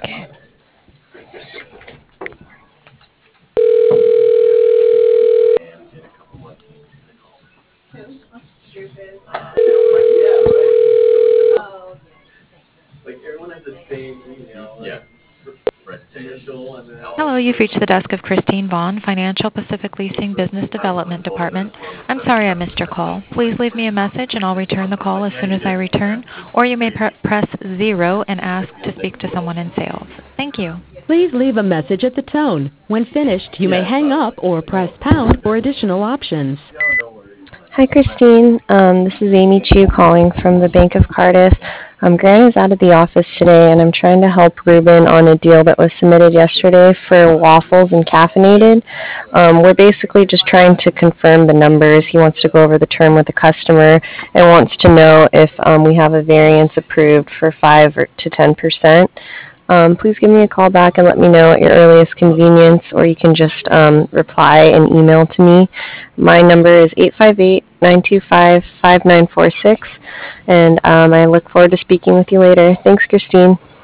Okay. Hello, you've reached the desk of Christine Vaughn, Financial Pacific Leasing Business Development Department. I'm sorry I missed your call. Please leave me a message and I'll return the call as soon as I return, or you may press 0 and ask to speak to someone in sales. Thank you. Please leave a message at the tone. When finished, you may hang up or press pound for additional options. Hi, Christine. This is Amy Chu calling from the Bank of Cardiff. Grant is out of the office today, and I'm trying to help Ruben on a deal that was submitted yesterday for waffles and caffeinated. We're basically just trying to confirm the numbers. He wants to go over the term with the customer and wants to know if we have a variance approved for 5 to 10%. Please give me a call back and let me know at your earliest convenience, or you can just reply and email to me. My number is 858-925-5946, and I look forward to speaking with you later. Thanks, Christine.